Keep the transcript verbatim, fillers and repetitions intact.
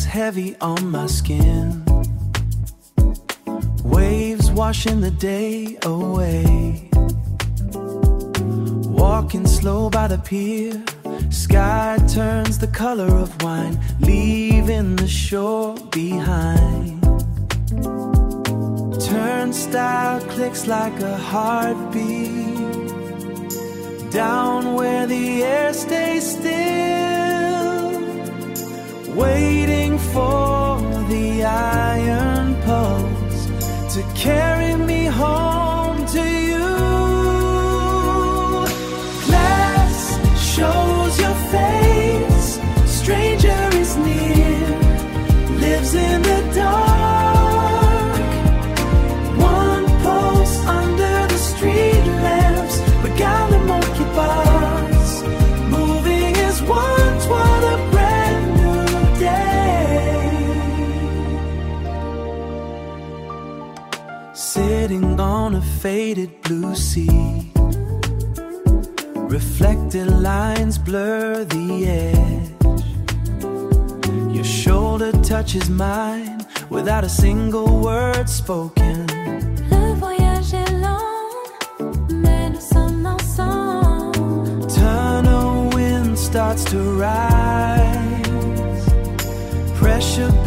heavy on my skin. Waves washing the day away. Walking slow by the pier, sky turns the color of wine, leaving the shore behind. Turnstile clicks like a heartbeat, down where the air stays still, waiting for the iron pulse to carry me home to you. Glass shows your face, stranger is near, lives in the dark. One pulse under the street lamps, beguile monkey bars, moving as one toward a brand new day. Sitting on a faded blue sea, reflected lines blur the edge. Your shoulder touches mine without a single word spoken. Le voyage est long, mais nous sommes ensemble. Tunnel wind starts to rise, pressure